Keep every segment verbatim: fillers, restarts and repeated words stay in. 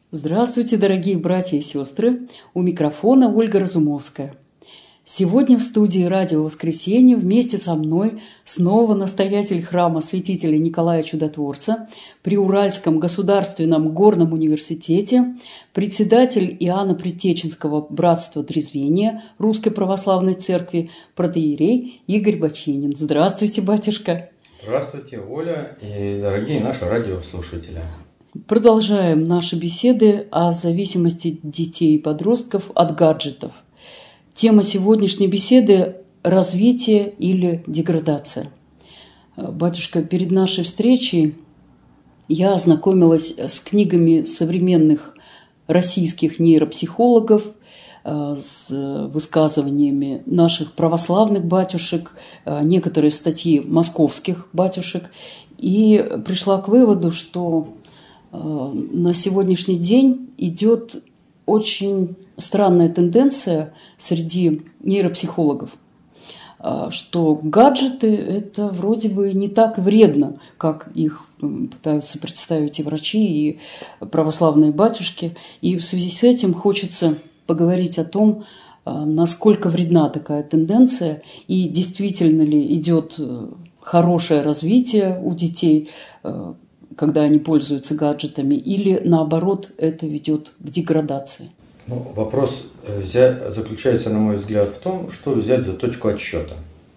Здравствуйте, дорогие братья и сестры! У микрофона Ольга Разумовская. Сегодня в студии «Радио Воскресенье» вместе со мной снова настоятель храма святителя Николая Чудотворца при Уральском государственном горном университете, председатель Иоанно-Предтеченского братства трезвения Русской Православной Церкви, протоиерей Игорь Бочинин. Здравствуйте, батюшка! Здравствуйте, Оля и дорогие наши радиослушатели! Продолжаем наши беседы о зависимости детей и подростков от гаджетов. Тема сегодняшней беседы – развитие или деградация. Батюшка, перед нашей встречей я ознакомилась с книгами современных российских нейропсихологов, с высказываниями наших православных батюшек, некоторые статьи московских батюшек, и пришла к выводу, что на сегодняшний день идет очень странная тенденция среди нейропсихологов, что гаджеты – это вроде бы не так вредно, как их пытаются представить и врачи, и православные батюшки. И в связи с этим хочется поговорить о том, насколько вредна такая тенденция, и действительно ли идет хорошее развитие у детей, когда они пользуются гаджетами, или наоборот это ведет к деградации? Ну, вопрос взять, заключается, на мой взгляд, в том, что взять за точку отсчета.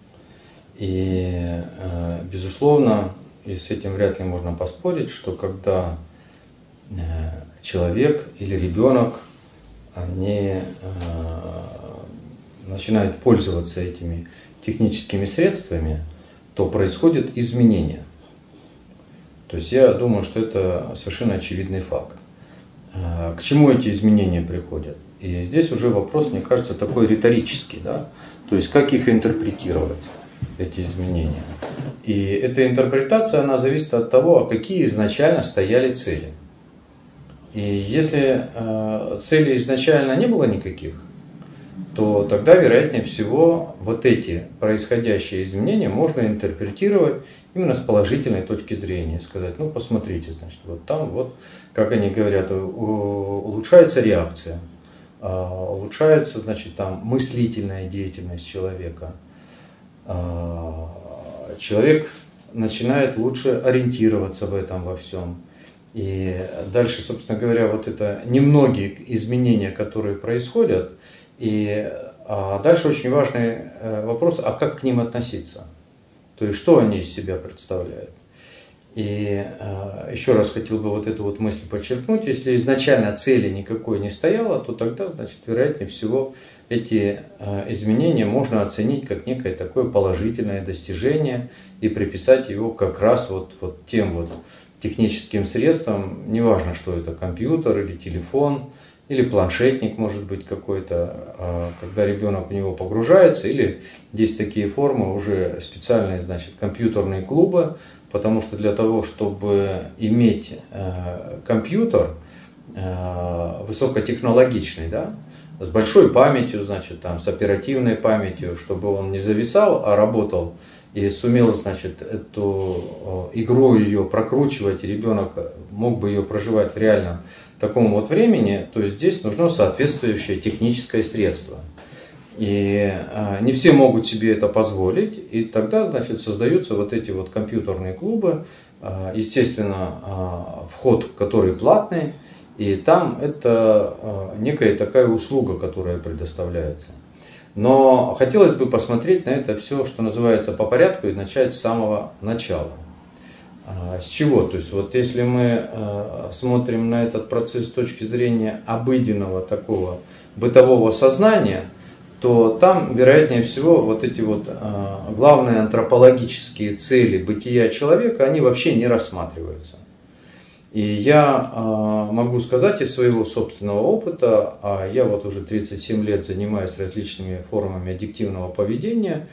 И, безусловно, и с этим вряд ли можно поспорить, что когда человек или ребенок они начинают пользоваться этими техническими средствами, то происходят изменения. То есть я думаю, что это совершенно очевидный факт. К чему эти изменения приходят? И здесь уже вопрос, мне кажется, такой риторический, да? То есть как их интерпретировать, эти изменения. И эта интерпретация, она зависит от того, какие изначально стояли цели. И если э, целей изначально не было никаких, то тогда, вероятнее всего, вот эти происходящие изменения можно интерпретировать именно с положительной точки зрения. Сказать, ну посмотрите, значит, вот там, вот, как они говорят, улучшается реакция, улучшается, значит, там мыслительная деятельность человека. Человек начинает лучше ориентироваться в этом во всем. И дальше, собственно говоря, вот это немногие изменения, которые происходят. И а дальше очень важный вопрос, а как к ним относиться? То есть, что они из себя представляют? И а, еще раз хотел бы вот эту вот мысль подчеркнуть. Если изначально цели никакой не стояло, то тогда, значит, вероятнее всего, эти а, изменения можно оценить как некое такое положительное достижение и приписать его как раз вот, вот тем вот техническим средствам, неважно, что это компьютер или телефон, или планшетник, может быть, какой-то, когда ребенок в него погружается, или есть такие формы, уже специальные, значит, компьютерные клубы, потому что для того, чтобы иметь компьютер высокотехнологичный, да, с большой памятью, значит, там, с оперативной памятью, чтобы он не зависал, а работал и сумел, значит, эту игру ее прокручивать, и ребенок мог бы ее проживать в реальном таком вот времени, то есть здесь нужно соответствующее техническое средство. И а, не все могут себе это позволить, и тогда, значит, создаются вот эти вот компьютерные клубы, а, естественно, а, вход в который платный, и там это а, некая такая услуга, которая предоставляется. Но хотелось бы посмотреть на это все, что называется, по порядку и начать с самого начала. С чего? То есть вот если мы смотрим на этот процесс с точки зрения обыденного такого бытового сознания, то там, вероятнее всего, вот эти вот главные антропологические цели бытия человека, они вообще не рассматриваются. И я могу сказать из своего собственного опыта, а я вот уже тридцать семь лет занимаюсь различными формами аддиктивного поведения,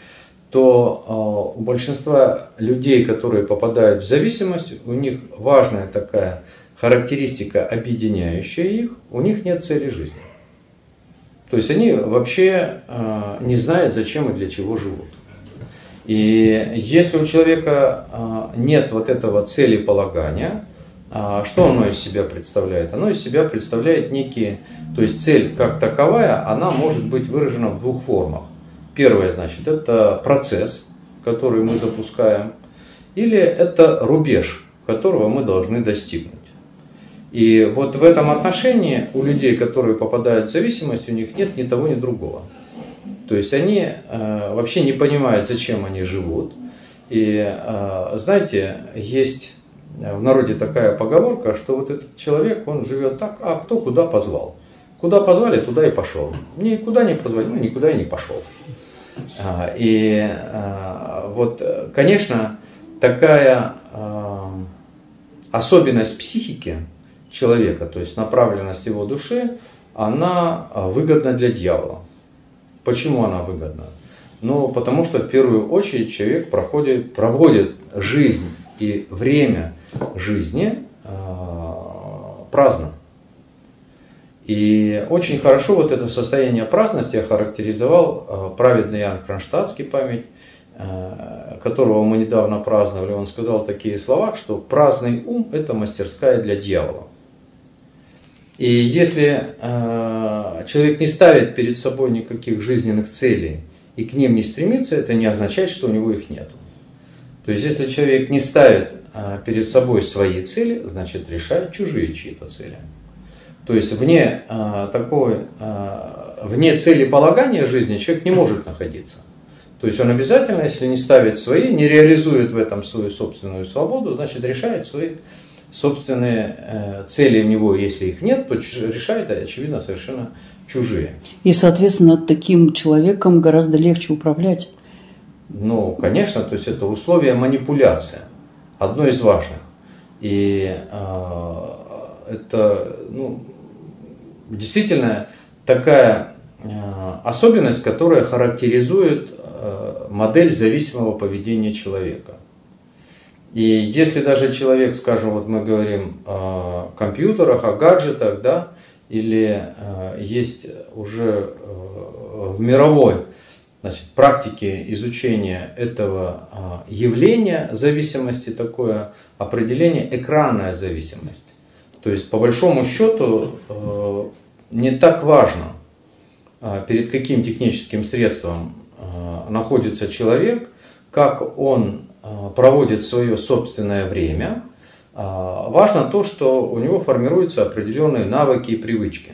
то у большинства людей, которые попадают в зависимость, у них важная такая характеристика, объединяющая их, у них нет цели жизни. То есть они вообще не знают, зачем и для чего живут. И если у человека нет вот этого целеполагания, что оно из себя представляет? Оно из себя представляет некие, то есть цель как таковая, она может быть выражена в двух формах. Первое, значит, это процесс, который мы запускаем, или это рубеж, которого мы должны достигнуть. И вот в этом отношении у людей, которые попадают в зависимость, у них нет ни того, ни другого. То есть они э, вообще не понимают, зачем они живут. И э, знаете, есть в народе такая поговорка, что вот этот человек, он живет так, а кто куда позвал. Куда позвали, туда и пошел. Никуда не позвали, ну никуда и не пошел. И вот, конечно, такая особенность психики человека, то есть направленность его души, она выгодна для дьявола. Почему она выгодна? Ну, потому что в первую очередь человек проходит, проводит жизнь и время жизни праздно. И очень хорошо вот это состояние праздности охарактеризовал праведный Иоанн Кронштадтский, память которого мы недавно праздновали. Он сказал такие слова, что праздный ум – это мастерская для дьявола. И если человек не ставит перед собой никаких жизненных целей и к ним не стремится, это не означает, что у него их нет. То есть если человек не ставит перед собой свои цели, значит решает чужие чьи-то цели. То есть вне, а, такой, а, вне целеполагания жизни человек не может находиться. То есть он обязательно, если не ставит свои, не реализует в этом свою собственную свободу, значит решает свои собственные э, цели у него, если их нет, то решает, очевидно, совершенно чужие. И, соответственно, таким человеком гораздо легче управлять. Ну, конечно, то есть это условие манипуляции, одно из важных. И э, это, ну, действительно такая э, особенность, которая характеризует э, модель зависимого поведения человека. И если даже человек, скажем, вот мы говорим о компьютерах, о гаджетах, да, или э, есть уже э, в мировой, значит, практике изучения этого э, явления зависимости такое определение экранная зависимость. То есть, по большому счету, э, не так важно, э, перед каким техническим средством э, находится человек, как он э, проводит свое собственное время. Э, важно то, что у него формируются определенные навыки и привычки.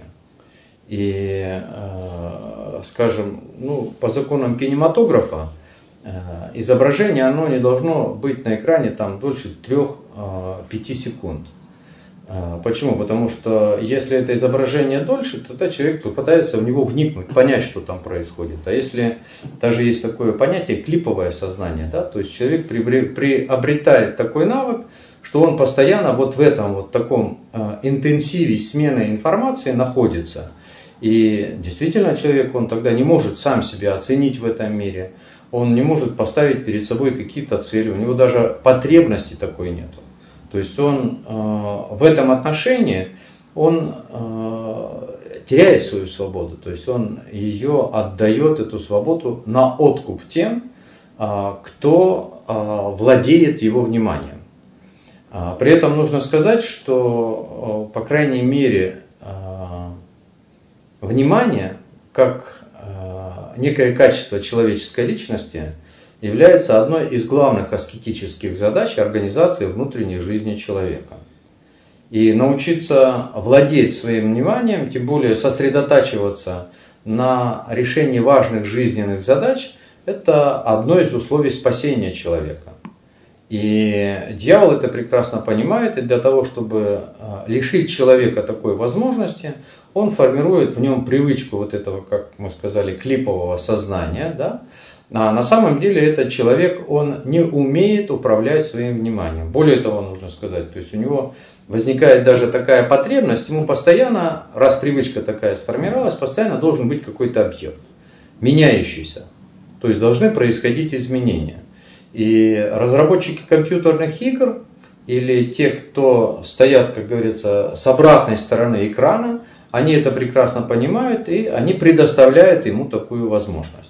И, э, скажем, ну, по законам кинематографа, э, изображение оно не должно быть на экране там, дольше трёх-пяти секунд. Почему? Потому что если это изображение дольше, тогда человек попытается в него вникнуть, понять, что там происходит. А если даже есть такое понятие клиповое сознание, да, то есть человек приобретает такой навык, что он постоянно вот в этом вот таком интенсиве смены информации находится. И действительно человек, он тогда не может сам себя оценить в этом мире, он не может поставить перед собой какие-то цели, у него даже потребности такой нету. То есть он э, в этом отношении он э, теряет свою свободу, то есть он ее отдает, эту свободу, на откуп тем, э, кто э, владеет его вниманием. Э, при этом нужно сказать, что, э, по крайней мере, э, внимание, как э, некое качество человеческой личности, является одной из главных аскетических задач организации внутренней жизни человека. И научиться владеть своим вниманием, тем более сосредотачиваться на решении важных жизненных задач, это одно из условий спасения человека. И дьявол это прекрасно понимает, и для того, чтобы лишить человека такой возможности, он формирует в нем привычку вот этого, как мы сказали, клипового сознания, да? А на самом деле этот человек, он не умеет управлять своим вниманием. Более того, нужно сказать, то есть у него возникает даже такая потребность, ему постоянно, раз привычка такая сформировалась, постоянно должен быть какой-то объект, меняющийся. То есть должны происходить изменения. И разработчики компьютерных игр или те, кто стоят, как говорится, с обратной стороны экрана, они это прекрасно понимают и они предоставляют ему такую возможность.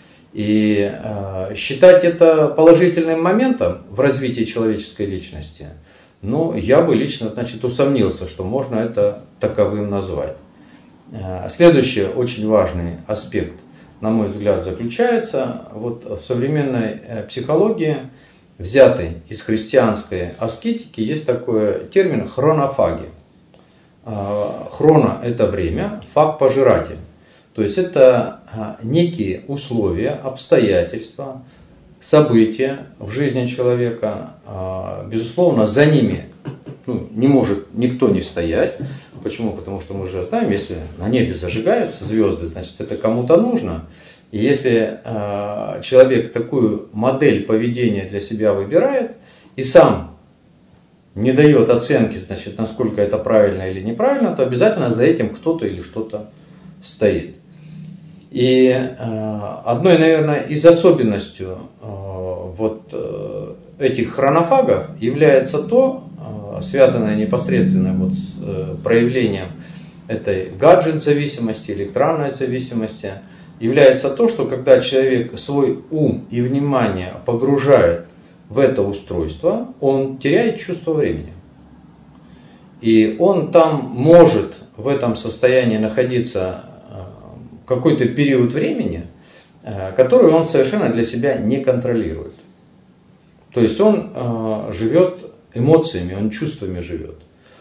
И э, считать это положительным моментом в развитии человеческой личности, Но я бы лично, значит, усомнился, что можно это таковым назвать. Следующий очень важный аспект, на мой взгляд, заключается вот в современной психологии, взятой из христианской аскетики, есть такой термин хронофагия. Хроно – это время, фаг – пожиратель. То есть это некие условия, обстоятельства, события в жизни человека. Безусловно, за ними ну, не может никто не стоять. Почему? Потому что мы же знаем, если на небе зажигаются звезды, значит это кому-то нужно. И если человек такую модель поведения для себя выбирает и сам не дает оценки, значит, насколько это правильно или неправильно, то обязательно за этим кто-то или что-то стоит. И э, одной, наверное, из особенностей э, вот, э, этих хронофагов является то, э, связанное непосредственно вот с э, проявлением этой гаджет-зависимости, электронной зависимости, является то, что когда человек свой ум и внимание погружает в это устройство, он теряет чувство времени. И он там может в этом состоянии находиться какой-то период времени, который он совершенно для себя не контролирует. То есть он живет эмоциями, он чувствами живет.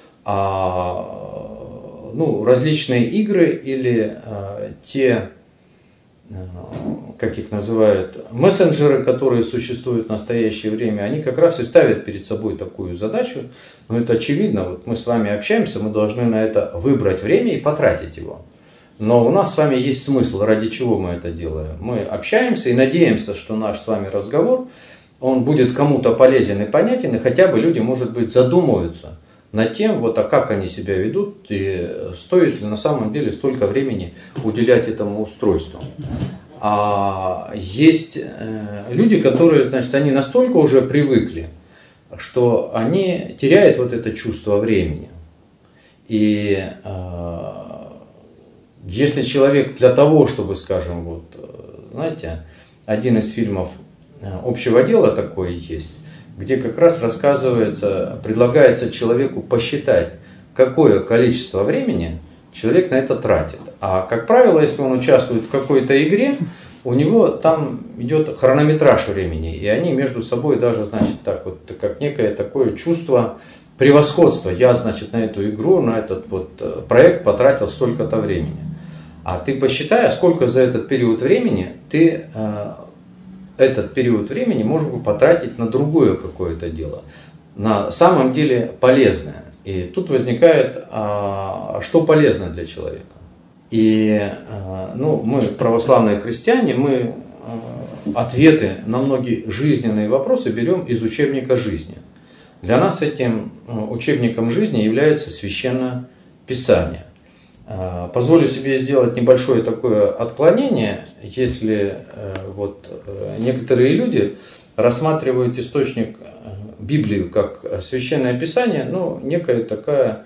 А ну, различные игры или те, как их называют, мессенджеры, которые существуют в настоящее время, они как раз и ставят перед собой такую задачу. Но это очевидно, вот мы с вами общаемся, мы должны на это выбрать время и потратить его. Но у нас с вами есть смысл, ради чего мы это делаем. Мы общаемся и надеемся, что наш с вами разговор, он будет кому-то полезен и понятен, и хотя бы люди, может быть, задумываются над тем, вот, а как они себя ведут, и стоит ли на самом деле столько времени уделять этому устройству. А есть люди, которые, значит, они настолько уже привыкли, что они теряют вот это чувство времени. И если человек для того, чтобы, скажем, вот, знаете, один из фильмов «Общего дела» такой есть, где как раз рассказывается, предлагается человеку посчитать, какое количество времени человек на это тратит. А, как правило, если он участвует в какой-то игре, у него там идет хронометраж времени, и они между собой даже, значит, так вот, как некое такое чувство превосходства. Я, значит, на эту игру, на этот вот проект потратил столько-то времени. А ты посчитай, сколько за этот период времени ты э, этот период времени можешь потратить на другое какое-то дело, на самом деле полезное. И тут возникает, а, что полезно для человека. И а, ну, мы, православные христиане, мы а, ответы на многие жизненные вопросы берем из учебника жизни. Для нас этим учебником жизни является Священное Писание. Позволю себе сделать небольшое такое отклонение, если вот некоторые люди рассматривают источник Библию как Священное Писание, ну, некая такая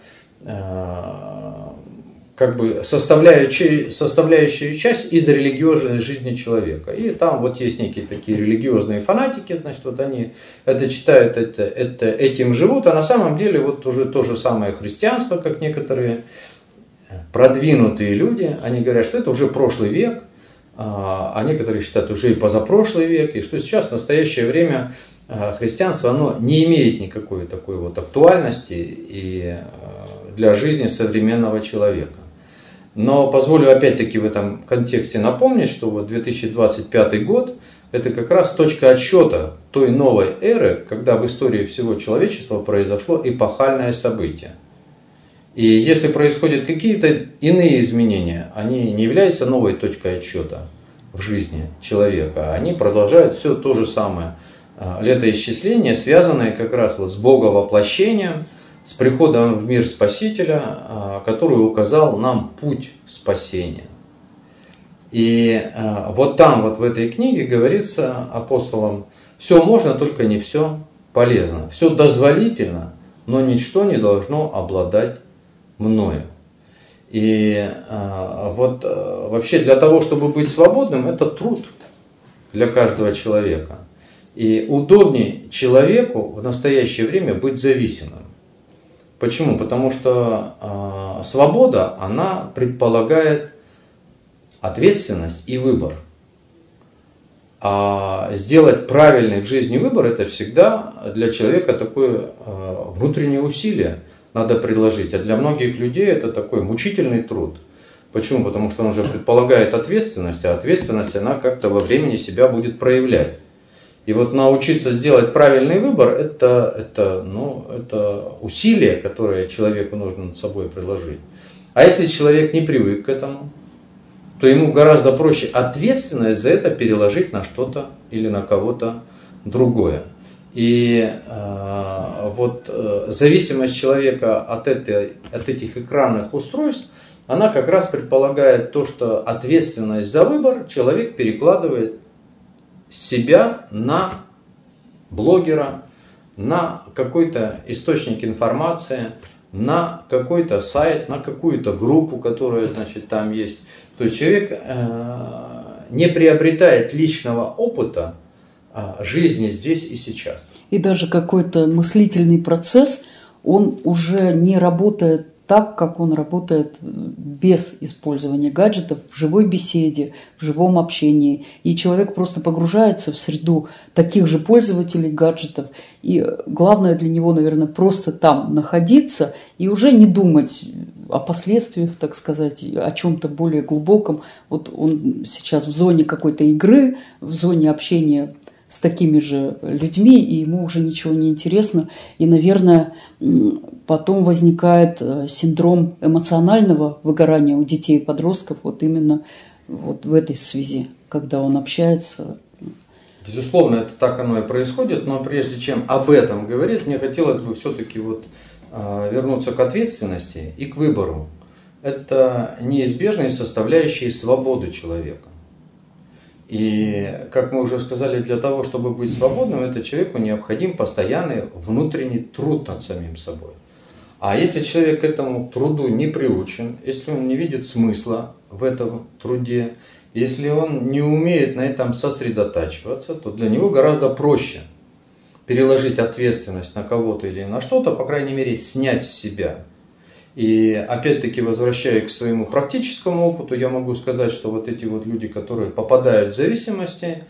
как бы составляющая, составляющая часть из религиозной жизни человека. И там вот есть некие такие религиозные фанатики, значит, вот они это читают, это, это, этим живут, а на самом деле вот уже то же самое христианство, как некоторые продвинутые люди, они говорят, что это уже прошлый век, а некоторые считают уже и позапрошлый век, и что сейчас в настоящее время христианство, оно не имеет никакой такой вот актуальности и для жизни современного человека. Но позволю опять-таки в этом контексте напомнить, что вот две тысячи двадцать пятый год – это как раз точка отсчета той новой эры, когда в истории всего человечества произошло эпохальное событие. И если происходят какие-то иные изменения, они не являются новой точкой отсчета в жизни человека, они продолжают все то же самое летоисчисление, связанное как раз вот с боговоплощением, с приходом в мир Спасителя, который указал нам путь спасения. И вот там, вот в этой книге говорится апостолом, все можно, только не все полезно. Все дозволительно, но ничто не должно обладать мною. И вот вообще для того, чтобы быть свободным, это труд для каждого человека. И удобнее человеку в настоящее время быть зависимым. Почему? Потому что э, свобода, она предполагает ответственность и выбор. А сделать правильный в жизни выбор, это всегда для человека такое э, внутреннее усилие надо приложить. А для многих людей это такой мучительный труд. Почему? Потому что он уже предполагает ответственность, а ответственность она как-то во времени себя будет проявлять. И вот научиться сделать правильный выбор, это, это, ну, это усилие, которое человеку нужно над собой приложить. А если человек не привык к этому, то ему гораздо проще ответственность за это переложить на что-то или на кого-то другое. И э, вот э, зависимость человека от, этой, от этих экранных устройств, она как раз предполагает то, что ответственность за выбор человек перекладывает с себя на блогера, на какой-то источник информации, на какой-то сайт, на какую-то группу, которая, значит, там есть. То есть человек э, не приобретает личного опыта э, жизни здесь и сейчас. И даже какой-то мыслительный процесс, он уже не работает так, как он работает без использования гаджетов в живой беседе, в живом общении. И человек просто погружается в среду таких же пользователей гаджетов. И главное для него, наверное, просто там находиться и уже не думать о последствиях, так сказать, о чем-то более глубоком. Вот он сейчас в зоне какой-то игры, в зоне общения с такими же людьми, и ему уже ничего не интересно. И, наверное, потом возникает синдром эмоционального выгорания у детей и подростков вот именно вот в этой связи, когда он общается. Безусловно, это так оно и происходит, но прежде чем об этом говорить, мне хотелось бы все-таки вот вернуться к ответственности и к выбору. Это неизбежные составляющие свободы человека. И, как мы уже сказали, для того, чтобы быть свободным, это человеку необходим постоянный внутренний труд над самим собой. А если человек к этому труду не приучен, если он не видит смысла в этом труде, если он не умеет на этом сосредотачиваться, то для него гораздо проще переложить ответственность на кого-то или на что-то, по крайней мере, снять с себя. И опять-таки, возвращаясь к своему практическому опыту, я могу сказать, что вот эти вот люди, которые попадают в зависимости,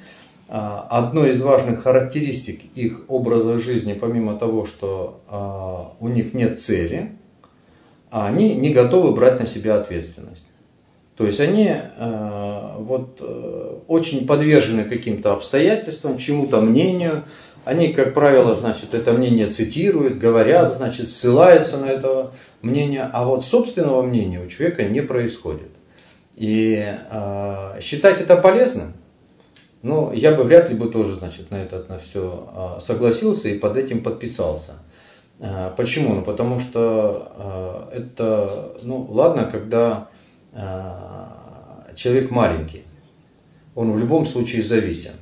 одной из важных характеристик их образа жизни, помимо того, что у них нет цели, они не готовы брать на себя ответственность. То есть они вот очень подвержены каким-то обстоятельствам, чему-то мнению. Они, как правило, значит, это мнение цитируют, говорят, значит, ссылаются на это мнение, а вот собственного мнения у человека не происходит. И э, считать это полезным, ну, я бы вряд ли бы тоже, значит, на это на все э, согласился и под этим подписался. Э, почему? Ну, потому что э, это, ну, ладно, когда э, человек маленький, он в любом случае зависим.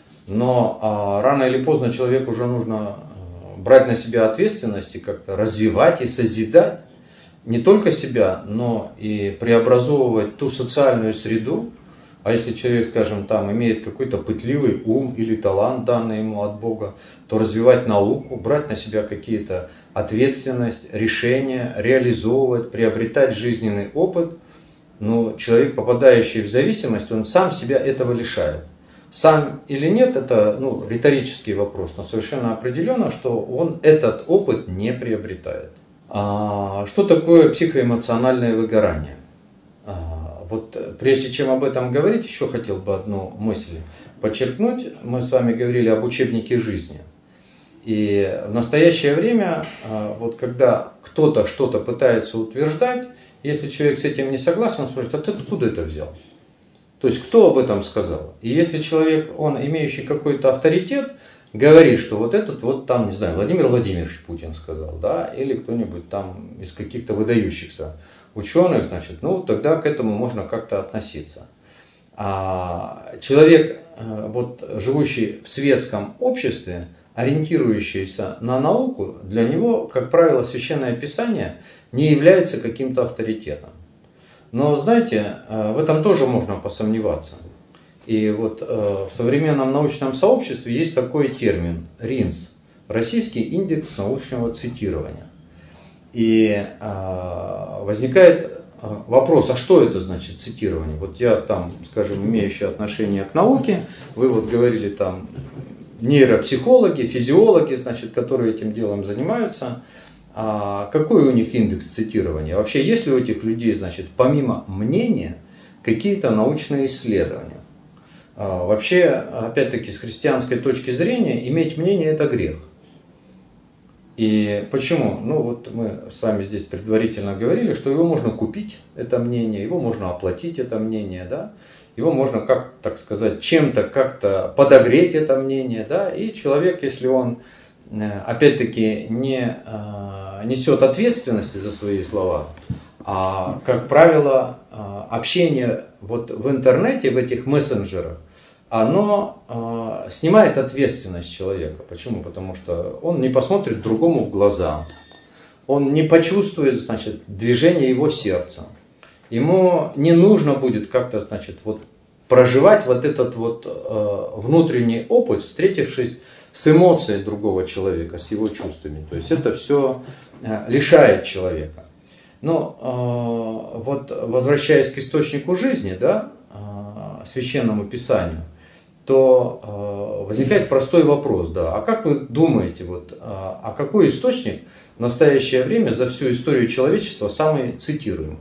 Но а, рано или поздно человеку уже нужно брать на себя ответственность и как-то развивать и созидать не только себя, но и преобразовывать ту социальную среду. А если человек, скажем, там имеет какой-то пытливый ум или талант, данный ему от Бога, то развивать науку, брать на себя какие-то ответственность, решения, реализовывать, приобретать жизненный опыт. Но человек, попадающий в зависимость, он сам себя этого лишает. Сам или нет, это ну, риторический вопрос, но совершенно определенно, что он этот опыт не приобретает. А, что такое психоэмоциональное выгорание? А, вот прежде чем об этом говорить, еще хотел бы одну мысль подчеркнуть. Мы с вами говорили об учебнике жизни. И в настоящее время, а, вот когда кто-то что-то пытается утверждать, если человек с этим не согласен, он спрашивает, а ты откуда это взял? То есть, кто об этом сказал? И если человек, он имеющий какой-то авторитет, говорит, что вот этот вот там, не знаю, Владимир Владимирович Путин сказал, да, или кто-нибудь там из каких-то выдающихся ученых, значит, ну, тогда к этому можно как-то относиться. А человек, вот, живущий в светском обществе, ориентирующийся на науку, для него, как правило, Священное Писание не является каким-то авторитетом. Но, знаете, в этом тоже можно посомневаться. И вот в современном научном сообществе есть такой термин РИНС – Российский индекс научного цитирования. И а, возникает вопрос, а что это значит цитирование? Вот я там, скажем, имеющий отношение к науке, вы вот говорили там нейропсихологи, физиологи, значит, которые этим делом занимаются. А какой у них индекс цитирования? Вообще, есть ли у этих людей, значит, помимо мнения, какие-то научные исследования? А, вообще, опять-таки, с христианской точки зрения, иметь мнение – это грех. И почему? Ну вот мы с вами здесь предварительно говорили, что его можно купить, это мнение, его можно оплатить, это мнение, да? Его можно, как, так сказать, чем-то как-то подогреть, это мнение, да? И человек, если он, опять-таки, не несет ответственности за свои слова, а, как правило, общение вот в интернете, в этих мессенджерах, оно э, снимает ответственность человека. Почему? Потому что он не посмотрит другому в глаза, он не почувствует, значит, движение его сердца. Ему не нужно будет как-то, значит, вот проживать вот этот вот э, внутренний опыт, встретившись с эмоцией другого человека, с его чувствами. То есть это все э, лишает человека. Но э, вот возвращаясь к источнику жизни, да, э, священному писанию, то э, возникает простой вопрос, да, а как вы думаете, вот, а, а какой источник в настоящее время за всю историю человечества самый цитируемый?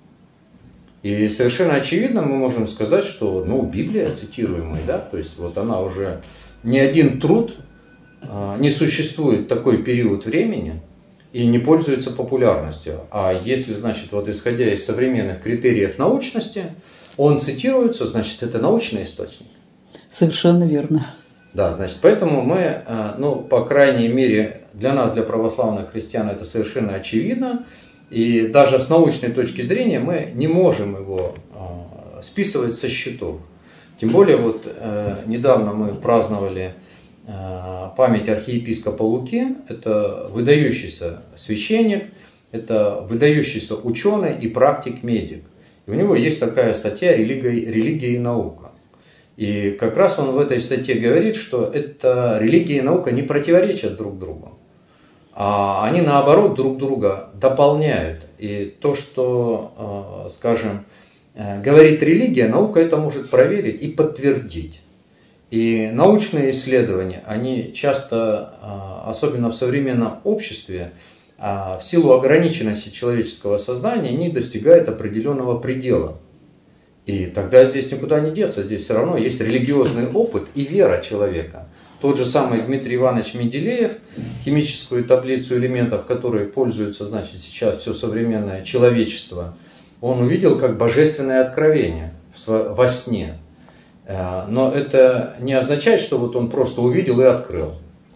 И совершенно очевидно мы можем сказать, что, ну, Библия цитируемая, да, то есть вот она уже ни один труд э, не существует такой период времени и не пользуется популярностью. А если, значит, вот исходя из современных критериев научности, он цитируется, значит, это научный источник. Совершенно верно. Да, значит, поэтому мы, ну, по крайней мере, для нас, для православных христиан, это совершенно очевидно. И даже с научной точки зрения мы не можем его списывать со счетов. Тем более, вот недавно мы праздновали память архиепископа Луки. Это выдающийся священник, это выдающийся ученый и практик-медик. И у него есть такая статья «Религия, религия и наука». И как раз он в этой статье говорит, что это религия и наука не противоречат друг другу, а они наоборот друг друга дополняют. И то, что, скажем, говорит религия, наука это может проверить и подтвердить. И научные исследования, они часто, особенно в современном обществе, в силу ограниченности человеческого сознания, не достигают определенного предела. И тогда здесь никуда не деться, здесь все равно есть религиозный опыт и вера человека. Тот же самый Дмитрий Иванович Менделеев, химическую таблицу элементов, которой пользуется, значит, сейчас все современное человечество, он увидел как божественное откровение во сне. Но это не означает, что вот он просто увидел и открыл.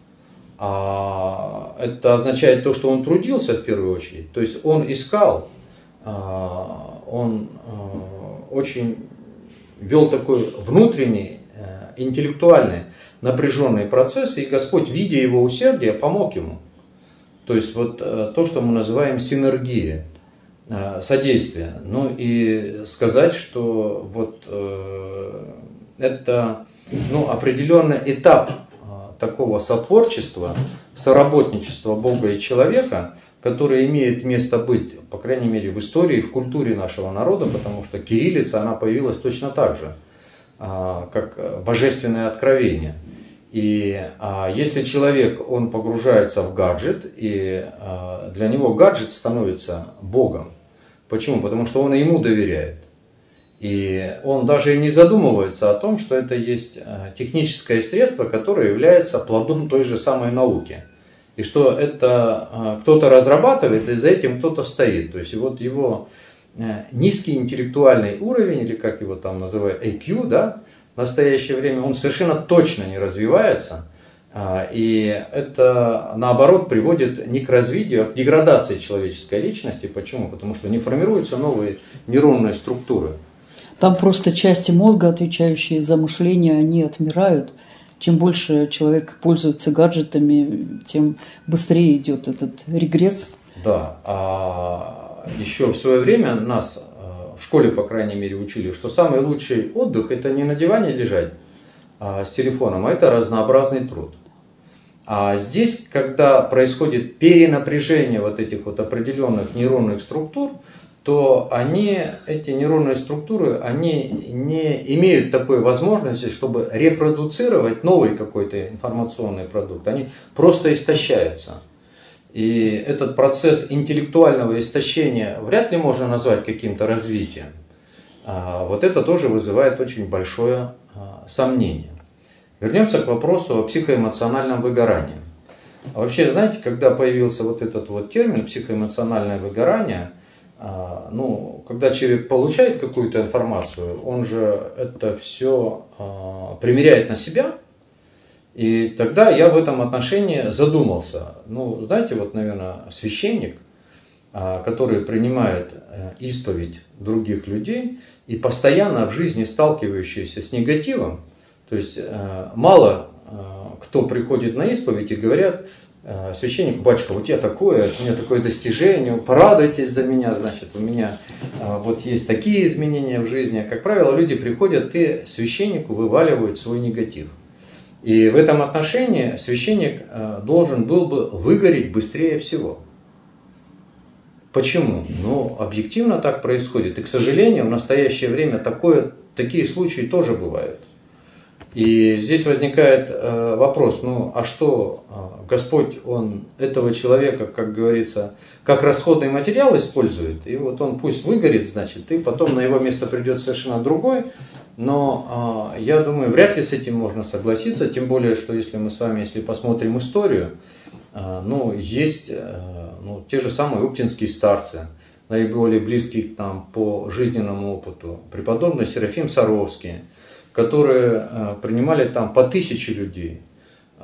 А это означает то, что он трудился в первую очередь. То есть он искал, он очень вел такой внутренний, интеллектуальный, напряженный процесс, и Господь, видя его усердие, помог ему. То есть вот то, что мы называем синергия, содействие. Ну и сказать, что вот это, ну, определенный этап такого сотворчества, соработничества Бога и человека, которое имеет место быть, по крайней мере, в истории, в культуре нашего народа, потому что кириллица, она появилась точно так же, как божественное откровение. И если человек, он погружается в гаджет, и для него гаджет становится Богом. Почему? Потому что он ему доверяет. И он даже не задумывается о том, что это есть техническое средство, которое является плодом той же самой науки. И что это кто-то разрабатывает, и за этим кто-то стоит. То есть вот его низкий интеллектуальный уровень, или как его там называют, ай кью, да, в настоящее время, он совершенно точно не развивается. И это, наоборот, приводит не к развитию, а к деградации человеческой личности. Почему? Потому что не формируются новые нейронные структуры. Там просто части мозга, отвечающие за мышление, они отмирают. Чем больше человек пользуется гаджетами, тем быстрее идет этот регресс. Да, а еще в свое время нас в школе, по крайней мере, учили, что самый лучший отдых – это не на диване лежать а с телефоном, а это разнообразный труд. А здесь, когда происходит перенапряжение вот этих вот определенных нейронных структур, то они, эти нейронные структуры, они не имеют такой возможности, чтобы репродуцировать новый какой-то информационный продукт. Они просто истощаются. И этот процесс интеллектуального истощения вряд ли можно назвать каким-то развитием. А вот это тоже вызывает очень большое сомнение. Вернемся к вопросу о психоэмоциональном выгорании. Вообще, знаете, когда появился вот этот вот термин психоэмоциональное выгорание, ну, когда человек получает какую-то информацию, он же это все примеряет на себя, и тогда я в этом отношении задумался. Ну, знаете, вот, наверное, священник, который принимает исповедь других людей и постоянно в жизни сталкивающийся с негативом, то есть мало кто приходит на исповедь и говорят: священник, батюшка, вот я такое, у меня такое достижение, порадуйтесь за меня, значит, у меня вот есть такие изменения в жизни. Как правило, люди приходят и священнику вываливают свой негатив. И в этом отношении священник должен был бы выгореть быстрее всего. Почему? Ну, объективно так происходит. И, к сожалению, в настоящее время такое, такие случаи тоже бывают. И здесь возникает э, вопрос, ну а что, э, Господь, Он этого человека, как говорится, как расходный материал использует, и вот он пусть выгорит, значит, и потом на его место придет совершенно другой, но э, я думаю, вряд ли с этим можно согласиться, тем более, что если мы с вами, если посмотрим историю, э, ну, есть э, ну, те же самые уптинские старцы, наиболее близкие нам по жизненному опыту, преподобный Серафим Саровский, которые э, принимали там по тысяче людей. Э,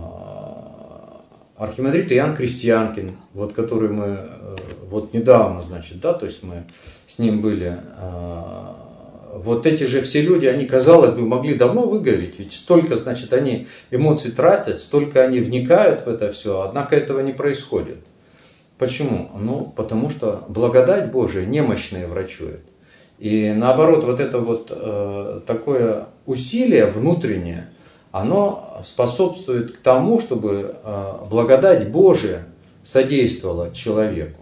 архимандрит Иоанн Крестьянкин, вот, который мы э, вот недавно, значит, да, то есть мы с ним были. Э, вот эти же все люди, они, казалось бы, могли давно выгореть, ведь столько, значит, они эмоций тратят, столько они вникают в это все, однако этого не происходит. Почему? Ну, потому что благодать Божия немощные врачует. И наоборот, вот это вот э, такое усилие внутреннее, оно способствует к тому, чтобы э, благодать Божия содействовала человеку.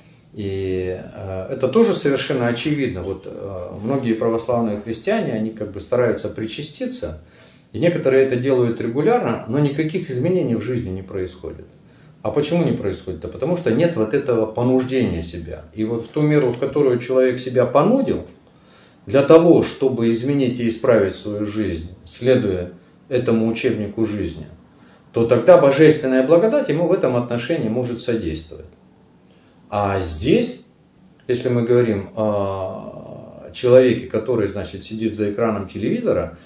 И э, это тоже совершенно очевидно. Вот э, многие православные христиане, они как бы стараются причаститься, и некоторые это делают регулярно, но никаких изменений в жизни не происходит. А почему не происходит? Да потому что нет вот этого понуждения себя. И вот в ту меру, в которую человек себя понудил, для того, чтобы изменить и исправить свою жизнь, следуя этому учебнику жизни, то тогда божественная благодать ему в этом отношении может содействовать. А здесь, если мы говорим о человеке, который, значит, сидит за экраном телевизора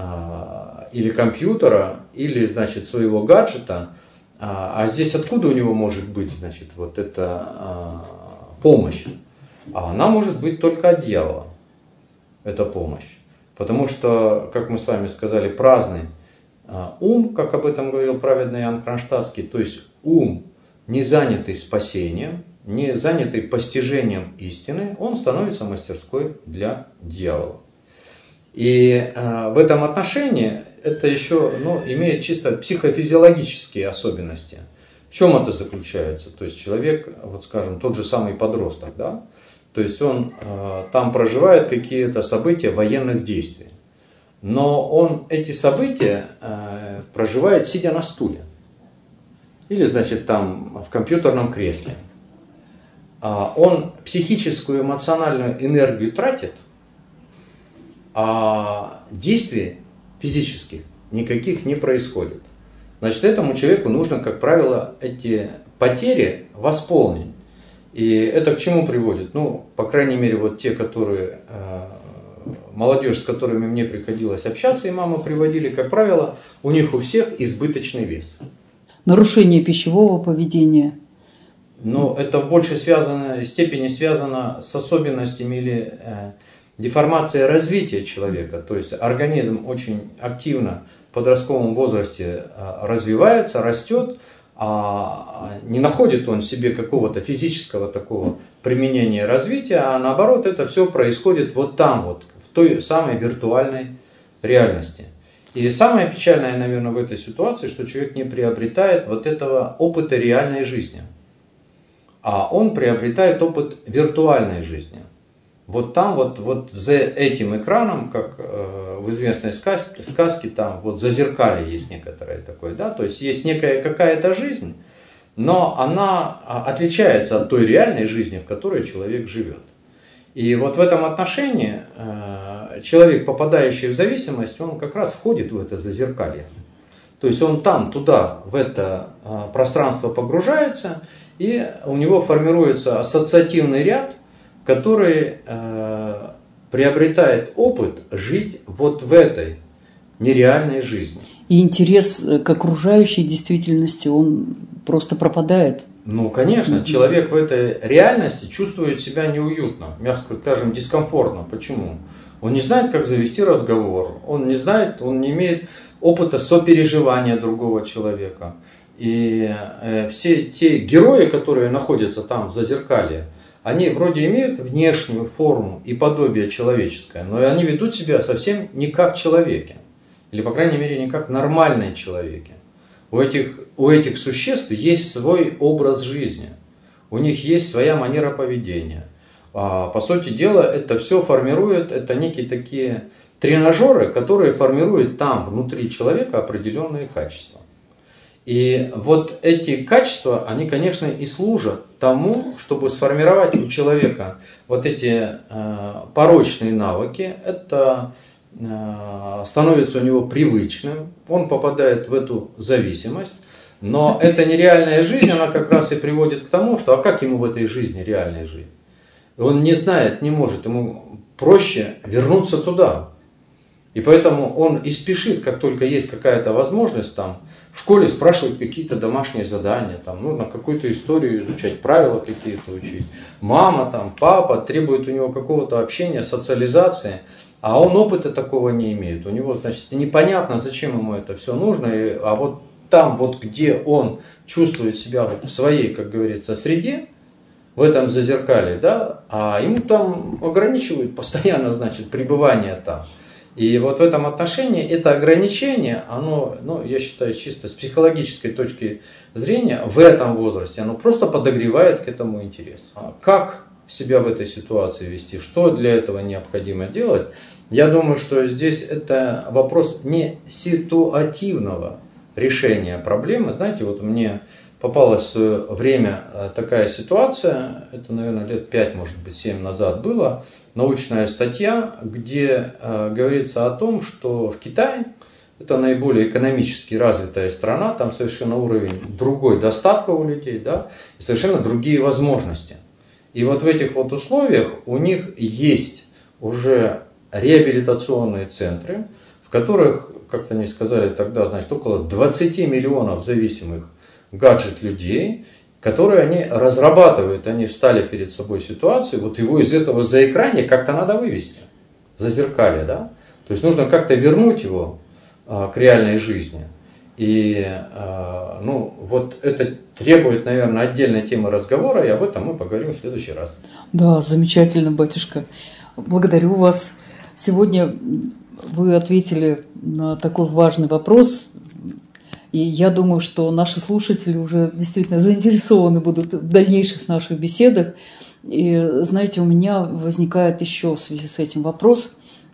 или компьютера, или, значит, своего гаджета, а здесь откуда у него может быть, значит, вот эта помощь? А она может быть только от дьявола, эта помощь. Потому что, как мы с вами сказали, праздный ум, как об этом говорил праведный Иоанн Кронштадтский, то есть ум, не занятый спасением, не занятый постижением истины, он становится мастерской для дьявола. И в этом отношении это еще, ну, имеет чисто психофизиологические особенности. В чем это заключается? То есть человек, вот скажем, тот же самый подросток, да? То есть он э, там проживает какие-то события военных действий. Но он эти события э, проживает сидя на стуле. Или, значит, там в компьютерном кресле. А он психическую, эмоциональную энергию тратит, а действий физических никаких не происходит. Значит, этому человеку нужно, как правило, эти потери восполнить. И это к чему приводит? Ну, по крайней мере, вот те, которые, э, молодежь, с которыми мне приходилось общаться, и мама приводили, как правило, у них у всех избыточный вес. Нарушение пищевого поведения. Но это в большей связано, степени связано с особенностями или э, деформацией развития человека. То есть организм очень активно в подростковом возрасте э, развивается, растет, а не находит он себе какого-то физического такого применения развития, а наоборот это все происходит вот там, вот, в той самой виртуальной реальности. И самое печальное, наверное, в этой ситуации, что человек не приобретает вот этого опыта реальной жизни, а он приобретает опыт виртуальной жизни. Вот там, вот, вот за этим экраном, как э, в известной сказке, сказке, там вот зазеркалье есть некоторое такое, да, то есть есть некая какая-то жизнь, но она отличается от той реальной жизни, в которой человек живет. И вот в этом отношении э, человек, попадающий в зависимость, он как раз входит в это зазеркалье. То есть он там, туда, в это э, пространство погружается, и у него формируется ассоциативный ряд, который э, приобретает опыт жить вот в этой нереальной жизни. И интерес к окружающей действительности, он просто пропадает. Ну, конечно, mm-hmm. человек в этой реальности чувствует себя неуютно, мягко скажем, дискомфортно. Почему? Он не знает, как завести разговор, он не знает, он не имеет опыта сопереживания другого человека. И э, все те герои, которые находятся там в зазеркалье, они вроде имеют внешнюю форму и подобие человеческое, но они ведут себя совсем не как человеки. Или, по крайней мере, не как нормальные человеки. У этих, у этих существ есть свой образ жизни. У них есть своя манера поведения. А, по сути дела, это все формирует, это некие такие тренажеры, которые формируют там, внутри человека, определенные качества. И вот эти качества, они, конечно, и служат тому, чтобы сформировать у человека вот эти э, порочные навыки. Это э, становится у него привычным, он попадает в эту зависимость. Но эта нереальная жизнь, она как раз и приводит к тому, что а как ему в этой жизни реальной жить? Он не знает, не может, ему проще вернуться туда. И поэтому он и спешит, как только есть какая-то возможность, там, в школе спрашивают какие-то домашние задания, там, нужно какую-то историю изучать, правила какие-то учить. Мама, там, папа требует у него какого-то общения, социализации, а он опыта такого не имеет. У него, значит, непонятно, зачем ему это все нужно, и, а вот там, вот где он чувствует себя в своей, как говорится, среде, в этом зазеркалье, да, а ему там ограничивают постоянно, значит, пребывание там. И вот в этом отношении это ограничение, оно, ну, я считаю, чисто с психологической точки зрения, в этом возрасте, оно просто подогревает к этому интерес. Как себя в этой ситуации вести, что для этого необходимо делать? Я думаю, что здесь это вопрос не ситуативного решения проблемы. Знаете, вот мне попалась в свое время такая ситуация, это, наверное, лет пять, может быть, семь назад было, научная статья, где э, говорится о том, что в Китае, это наиболее экономически развитая страна, там совершенно уровень другой достатка у людей, да, и совершенно другие возможности. И вот в этих вот условиях у них есть уже реабилитационные центры, в которых, как-то они сказали тогда, значит, около двадцати миллионов зависимых гаджет-людей, которые они разрабатывают, они встали перед собой ситуацию, вот его из этого заэкрания как-то надо вывести, зазеркалье, да? То есть нужно как-то вернуть его а, к реальной жизни. И а, ну, вот это требует, наверное, отдельной темы разговора, и об этом мы поговорим в следующий раз. Да, замечательно, батюшка. Благодарю вас. Сегодня вы ответили на такой важный вопрос. И я думаю, что наши слушатели уже действительно заинтересованы будут в дальнейших наших беседах. И, знаете, у меня возникает еще в связи с этим вопрос,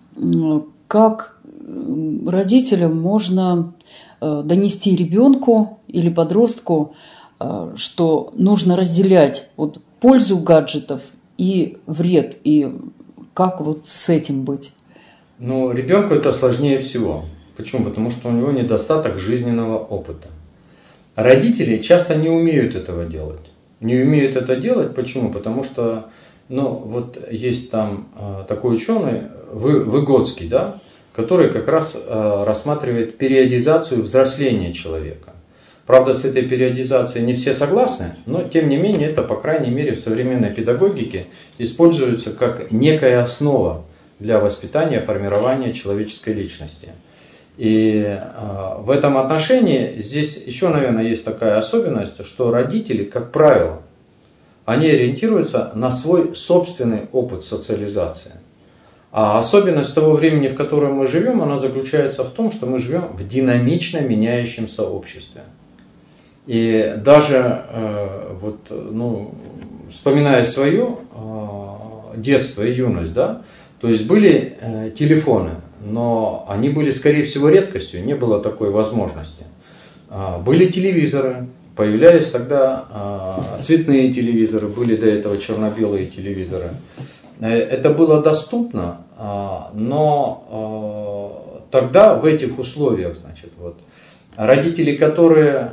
как родителям можно донести ребенку или подростку, что нужно разделять вот пользу гаджетов и вред, и как вот с этим быть? Ну, ребенку это сложнее всего. Почему? Потому что у него недостаток жизненного опыта. Родители часто не умеют этого делать. Не умеют это делать. Почему? Потому что, ну, вот есть там э, такой ученый, Вы, Выгодский, да, который как раз э, рассматривает периодизацию взросления человека. Правда, с этой периодизацией не все согласны, но тем не менее это, по крайней мере, в современной педагогике используется как некая основа для воспитания, формирования человеческой личности. И э, в этом отношении здесь еще, наверное, есть такая особенность, что родители, как правило, они ориентируются на свой собственный опыт социализации. А особенность того времени, в котором мы живем, она заключается в том, что мы живем в динамично меняющемся обществе. И даже э, вот, ну, вспоминая свое э, детство и юность, да, то есть были э, телефоны, но они были, скорее всего, редкостью, не было такой возможности. Э, были телевизоры, появлялись тогда э, цветные телевизоры, были до этого черно-белые телевизоры. Это было доступно, но тогда в этих условиях, значит, вот, родители, которые,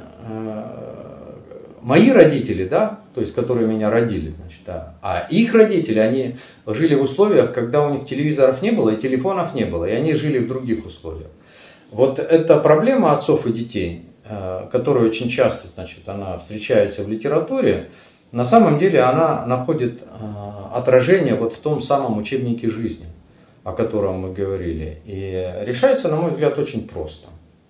мои родители, да, то есть, которые меня родили, значит, да, а их родители, они жили в условиях, когда у них телевизоров не было и телефонов не было, и они жили в других условиях. Вот эта проблема отцов и детей, которая очень часто, значит, она встречается в литературе, на самом деле она находит э, отражение вот в том самом учебнике жизни, о котором мы говорили. И решается, на мой взгляд, очень просто.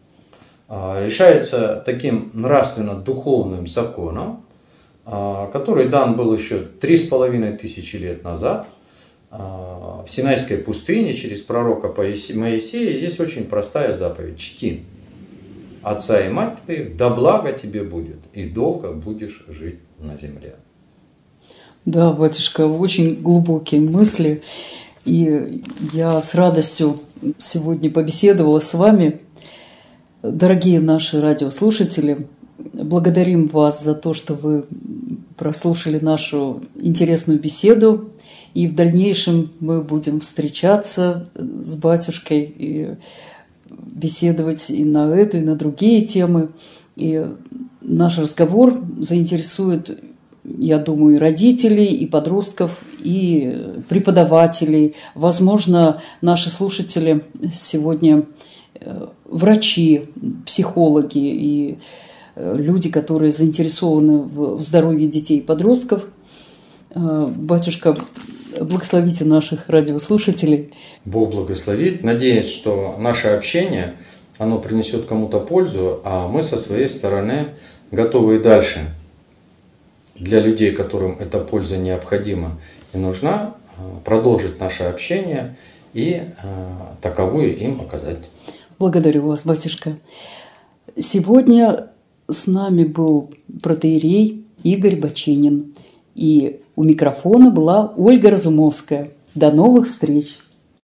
Э, решается таким нравственно-духовным законом, э, который дан был еще три с половиной тысячи лет назад э, в Синайской пустыне через пророка Моисея. Есть очень простая заповедь: чти отца и мать твоих, да благо тебе будет, и долго будешь жить на земле. Да, батюшка, очень глубокие мысли. И я с радостью сегодня побеседовала с вами. Дорогие наши радиослушатели, благодарим вас за то, что вы прослушали нашу интересную беседу. И в дальнейшем мы будем встречаться с батюшкой и беседовать и на эту, и на другие темы. И наш разговор заинтересует, я думаю, и родителей, и подростков, и преподавателей. Возможно, наши слушатели сегодня врачи, психологи и люди, которые заинтересованы в здоровье детей и подростков. Батюшка, благословите наших радиослушателей. Бог благословит. Надеюсь, что наше общение, оно принесет кому-то пользу, а мы со своей стороны готовы и дальше для людей, которым эта польза необходима и нужна, продолжить наше общение и таковую им оказать. Благодарю вас, батюшка. Сегодня с нами был протоиерей Игорь Баченин. И у микрофона была Ольга Разумовская. До новых встреч!